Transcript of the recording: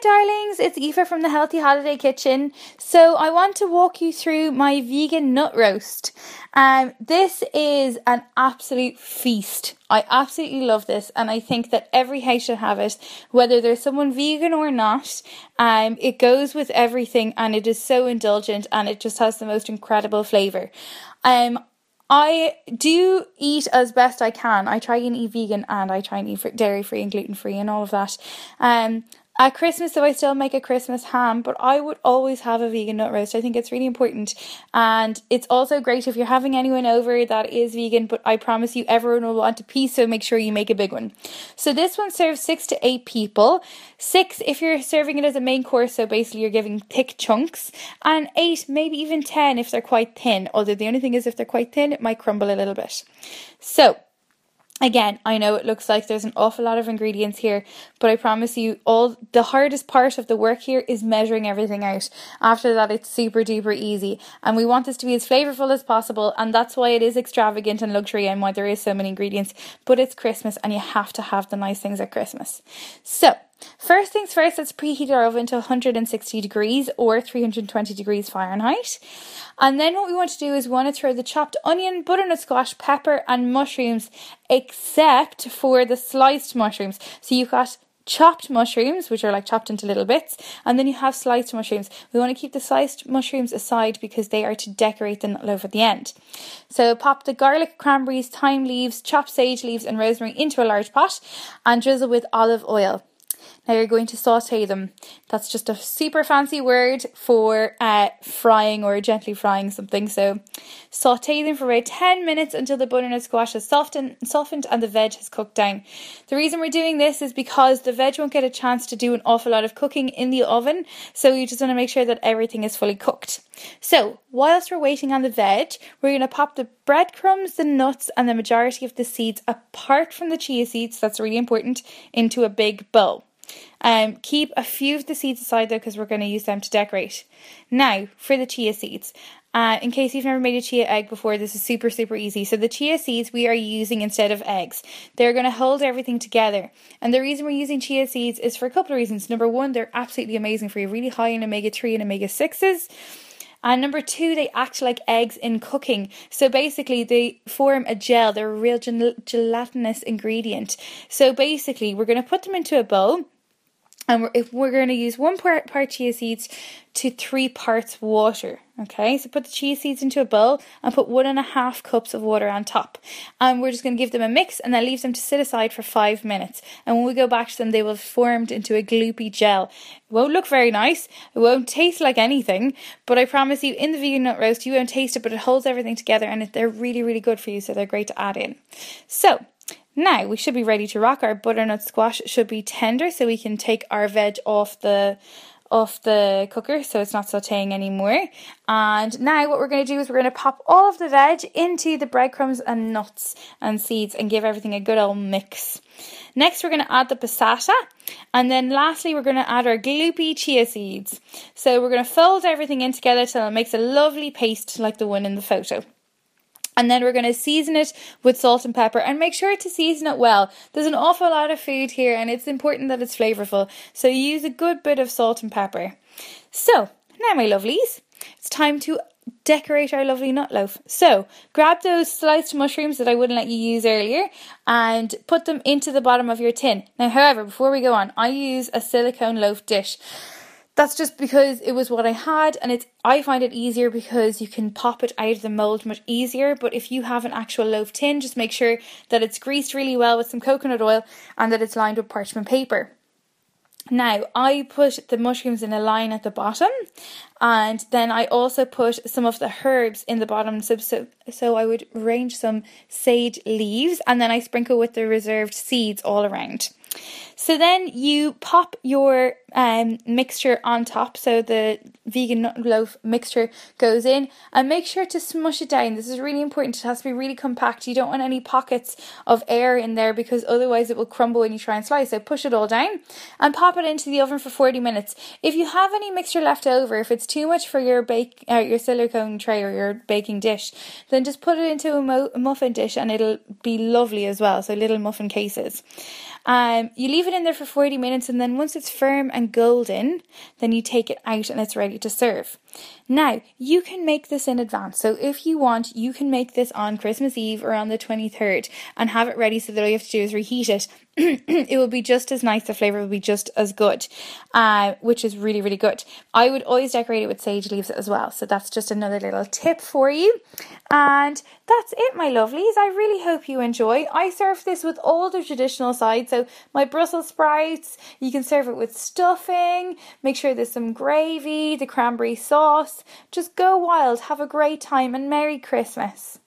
darlings, it's Aoife from the Healthy Holiday Kitchen. So I want to walk you through my vegan nut roast. This is an absolute feast. I absolutely love this, and I think that every house should have it, whether there's someone vegan or not. It goes with everything, and it is so indulgent, and it just has the most incredible flavour. I do eat as best I can. I try and eat vegan, and I try and eat dairy-free and gluten-free and all of that. At Christmas, though, I still make a Christmas ham, but I would always have a vegan nut roast. I think it's really important, and it's also great if you're having anyone over that is vegan, but I promise you everyone will want a piece, so make sure you make a big one. So this one serves 6 to 8 people. 6 if you're serving it as a main course, so basically you're giving thick chunks, and 8, maybe even 10 if they're quite thin, although the only thing is if they're quite thin, it might crumble a little bit. So again, I know it looks like there's an awful lot of ingredients here, but I promise you all the hardest part of the work here is measuring everything out. After that, it's super duper easy, and we want this to be as flavourful as possible, and that's why it is extravagant and luxury and why there is so many ingredients, but it's Christmas and you have to have the nice things at Christmas. So first things first, let's preheat our oven to 160 degrees or 320 degrees Fahrenheit. And then what we want to do is we want to throw the chopped onion, butternut squash, pepper and mushrooms, except for the sliced mushrooms. So you've got chopped mushrooms, which are like chopped into little bits, and then you have sliced mushrooms. We want to keep the sliced mushrooms aside because they are to decorate the nut loaf at the end. So pop the garlic, cranberries, thyme leaves, chopped sage leaves and rosemary into a large pot and drizzle with olive oil. Now you're going to saute them. That's just a super fancy word for frying or gently frying something. So saute them for about 10 minutes until the butternut squash has softened and the veg has cooked down. The reason we're doing this is because the veg won't get a chance to do an awful lot of cooking in the oven. So you just want to make sure that everything is fully cooked. So whilst we're waiting on the veg, we're going to pop the breadcrumbs, the nuts and the majority of the seeds apart from the chia seeds, that's really important, into a big bowl. Keep a few of the seeds aside though, because we're going to use them to decorate. Now for the chia seeds. In case you've never made a chia egg before, this is super easy. So the chia seeds we are using instead of eggs. They're going to hold everything together. And the reason we're using chia seeds is for a couple of reasons. Number one, they're absolutely amazing for you, really high in omega-3 and omega-6s. And number 2, they act like eggs in cooking. So basically they form a gel. They're a real gelatinous ingredient. So basically we're going to put them into a bowl. And we're going to use 1 part chia seeds to 3 parts water. Okay, so put the chia seeds into a bowl and put 1.5 cups of water on top. And we're just going to give them a mix and then leave them to sit aside for 5 minutes. And when we go back to them, they will have formed into a gloopy gel. It won't look very nice. It won't taste like anything. But I promise you, in the vegan nut roast, you won't taste it, but it holds everything together and they're really good for you. So they're great to add in. So now we should be ready to rock. Our butternut squash should be tender so we can take our veg off the cooker so it's not sauteing anymore. And now what we're going to do is we're going to pop all of the veg into the breadcrumbs and nuts and seeds and give everything a good old mix. Next we're going to add the passata, and then lastly we're going to add our gloopy chia seeds. So we're going to fold everything in together till it makes a lovely paste like the one in the photo. And then we're going to season it with salt and pepper, and make sure to season it well. There's an awful lot of food here and it's important that it's flavourful. So use a good bit of salt and pepper. So now my lovelies, it's time to decorate our lovely nut loaf. So grab those sliced mushrooms that I wouldn't let you use earlier and put them into the bottom of your tin. Now however, before we go on, I use a silicone loaf dish. That's just because it was what I had, and I find it easier because you can pop it out of the mould much easier. But if you have an actual loaf tin, just make sure that it's greased really well with some coconut oil and that it's lined with parchment paper. Now, I put the mushrooms in a line at the bottom, and then I also put some of the herbs in the bottom. So I would arrange some sage leaves, and then I sprinkle with the reserved seeds all around. So then you pop your mixture on top, so the vegan nut loaf mixture goes in, and make sure to smush it down. This is really important. It has to be really compact. You don't want any pockets of air in there because otherwise it will crumble when you try and slice. So push it all down and pop it into the oven for 40 minutes. If you have any mixture left over, if it's too much for your silicone tray or your baking dish, then just put it into a muffin dish and it'll be lovely as well. So little muffin cases. You leave it in there for 40 minutes, and then once it's firm and golden, then you take it out and it's ready to serve. Now, you can make this in advance. So if you want, you can make this on Christmas Eve or on the 23rd and have it ready so that all you have to do is reheat it. It will be just as nice, the flavour will be just as good, which is really, really good. I would always decorate it with sage leaves as well. So that's just another little tip for you. And that's it, my lovelies. I really hope you enjoy. I serve this with all the traditional sides. So my Brussels sprouts, you can serve it with stuffing. Make sure there's some gravy, the cranberry sauce. Just go wild, have a great time, and Merry Christmas.